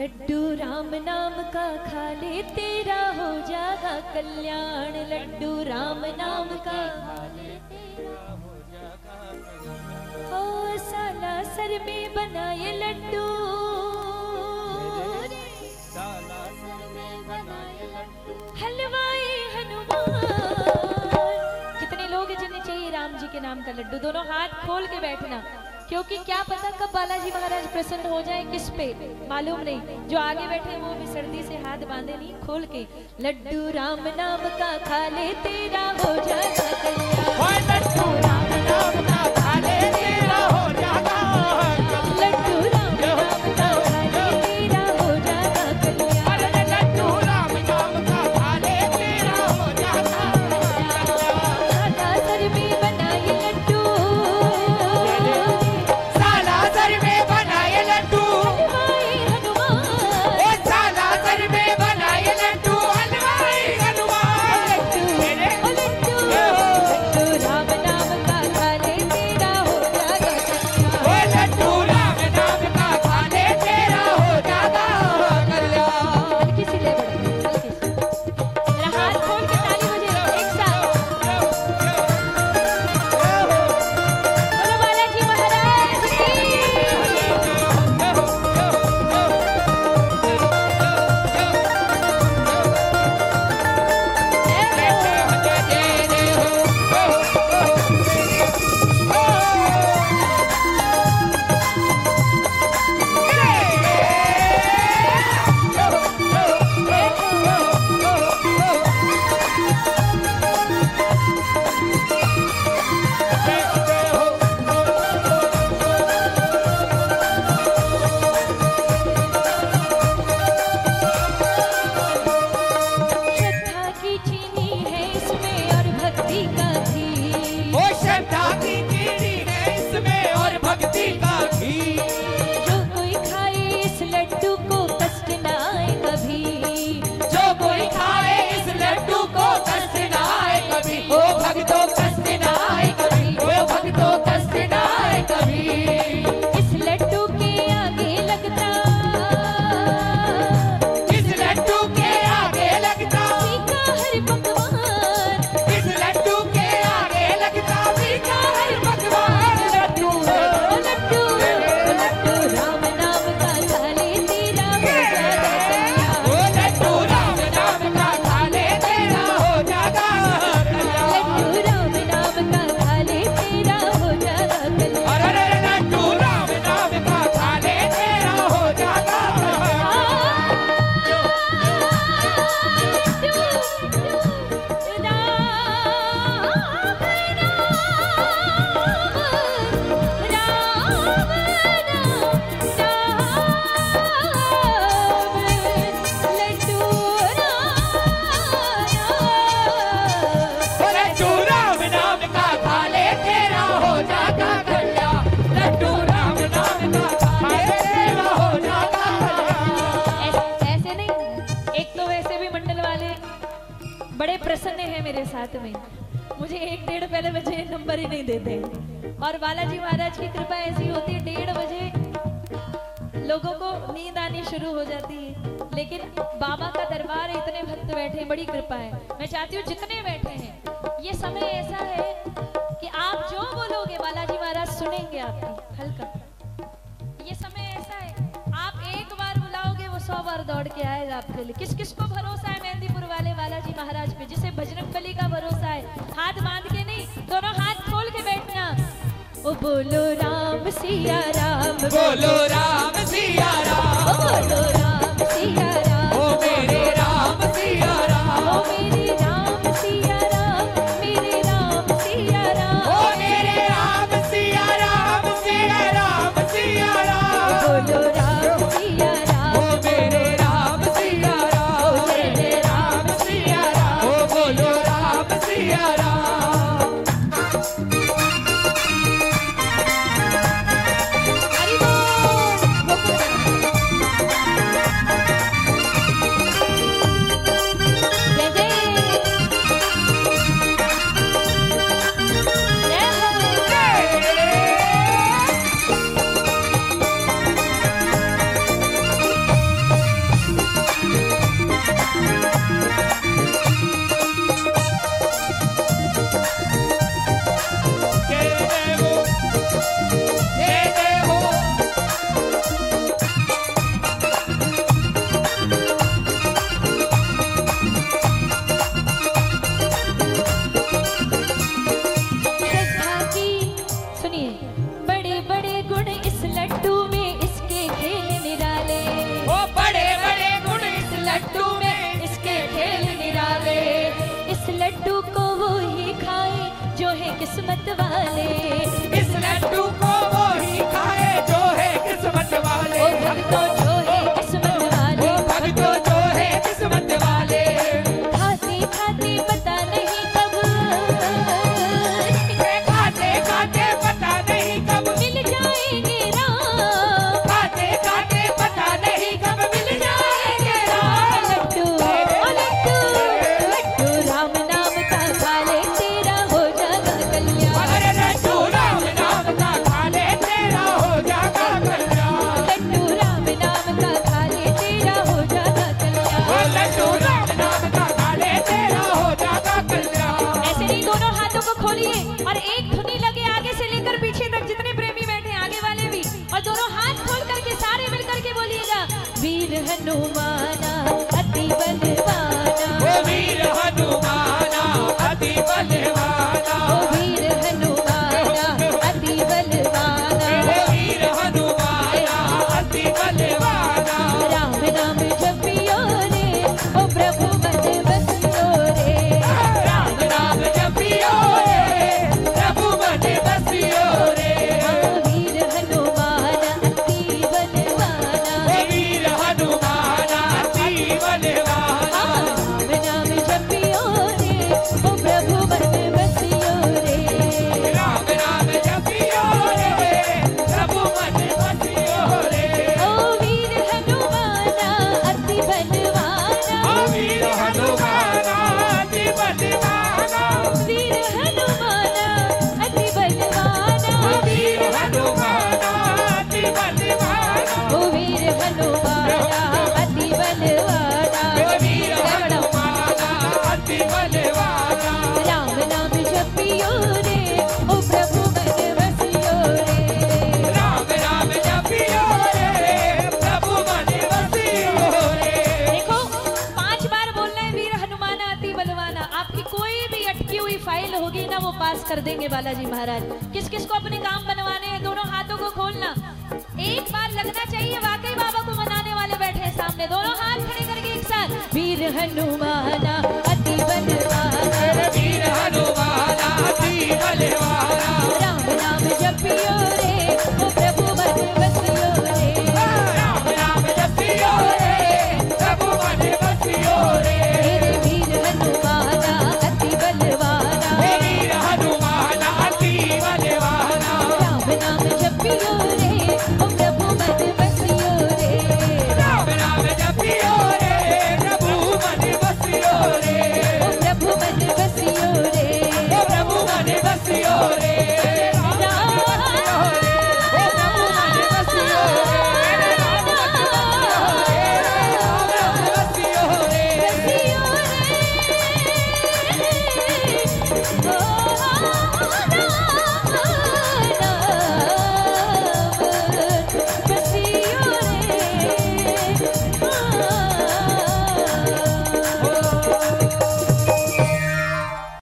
लड्डू राम नाम का खा ले तेरा हो जाएगा कल्याण। लड्डू राम नाम का खा ले तेरा हो जाएगा कल्याण। ओ साला सर में बनाए लड्डू, साला सर में बनाए लड्डू, हलवाई हनुमान। कितने लोग हैं जिन्हें चाहिए राम जी के नाम का लड्डू? दोनों हाथ खोल के बैठना, क्योंकि क्या पता कब बालाजी महाराज प्रसन्न हो जाए किस पे मालूम नहीं। जो आगे बैठे वो भी सर्दी से हाथ बांधे नहीं, खोल के। लड्डू राम नाम का खा ले तेरा हो जाएगा कल्याण। लड्डू राम नाम का खा ले तेरा हो जाएगा कल्याण। लड्डू राम नाम का खा ले तेरा हो जाएगा कल्याण। लड्डू राम नाम का खा ले तेरा हो जाएगा कल्याण। साला सर में बनाए लड्डू, प्रसन्न है मेरे साथ में। मुझे 1-1.5 पहले बजे नंबर ही नहीं देते, और बालाजी महाराज की कृपा ऐसी होती है 1:30 बजे लोगों को नींद आनी शुरू हो जाती है। लेकिन बाबा का दरबार है, इतने भक्त बैठे हैं, बड़ी कृपा है। मैं चाहती हूँ जितने बैठे हैं, ये समय ऐसा है कि आप जो बोलोगे बालाजी महाराज सुनेंगे आपकी। हल्का ये समय ऐसा है, आप एक बार बुलाओगे वो 100 बार दौड़ के आएगा आपके लिए। किस किस को भरोसा है मेहंदीपुर वाले बालाजी महाराज पे? जिसे बजरंगबली का भरोसा है, हाथ बांध के नहीं, दोनों हाथ खोल के बैठना। ओ बोलो राम सिया राम, बोलो राम सिया राम, ओ बोलो राम सिया राम, ओ मेरे राम सिया राम, ओ मेरे राम सिया राम, मेरे राम सिया राम, ओ मेरे राम सिया राम, सिया राम सिया राम, बोलो राम सिया राम, ओ मेरे राम सिया राम, ओ मेरे राम सिया राम, ओ बोलो राम सिया राम। हरि बोल। किस्मत वाले। इस लड्डू को वो ही खाए जो है किस्मत वाले। ओ भक्तों जो है किस्मत वाले, भक्तों जो है किस्मत वाले। खाते खाते पता नहीं कब, खाते खाते पता नहीं कब मिल जाएंगे राम। खाते खाते पता नहीं कब मिल जाएंगे राम। लड्डू ओ लड्डू, लड्डू राम नाम का खा ले तेरा हो जाएगा कल्याण। अरे लड्डू राम नाम का खा ले तेरा हो जाएगा कल्याण। लड्डू राम नाम का खा ले तेरा हो जाएगा कल्याण। ओ लड्डू राम नाम का खा ले तेरा हो जाएगा कल्याण। ऐसे नहीं, दोनों हाथों को खोलिए और एक धुनी लगे आगे से लेकर पीछे तक, जितने प्रेमी बैठे हैं आगे वाले भी, और दोनों हाथ खोल करके सारे मिल करके बोलिएगा, वीर हनुमाना अति बलवाना। ओ वीर हनुमाना अति बलवाना। ओ वीर हनुमाना अति बलवाना। ओ वीर हनुमाना अति बलवाना। राम नाम जपियो रे, ओ प्रभु मन बसियो रे। राम नाम जपियो रे प्रभु मन बसियो रे। वीर हनुमाना अति बलवाना। ओ वीर हनुमाना अति बलवाना। राम नाम जपियो रे, ओ प्रभु मन बसियो रे। राम नाम जपियो रे प्रभु मन बसियो रे। ओ वीर हनुमाना अति बलवाना। ओ वीर हनुमाना अति बलवाना। वीर हनुमाना अति बलवाना। ओ वीर हनुमाना अति बलवाना। ओ वीर हनुमाना अति बलवाना। ओ वीर हनुमाना अति बलवाना। राम नाम जपियो रे, ओ प्रभु मन बसियो रे। राम नाम जपियो रे प्रभु मन बसियो रे। देखो 5 बार बोलना है वीर हनुमान अति बलवाना। आपकी कोई भी अटकी हुई फाइल होगी ना, वो पास कर देंगे बालाजी महाराज। किस किस को अपने काम बनवाने हैं, दोनों हाथों को खोलना। एक बार लगना चाहिए वाकई बाबा को मनाने वाले बैठे हैं सामने। दोनों हाथ खड़े करके एक साथ, वीर हनुमाना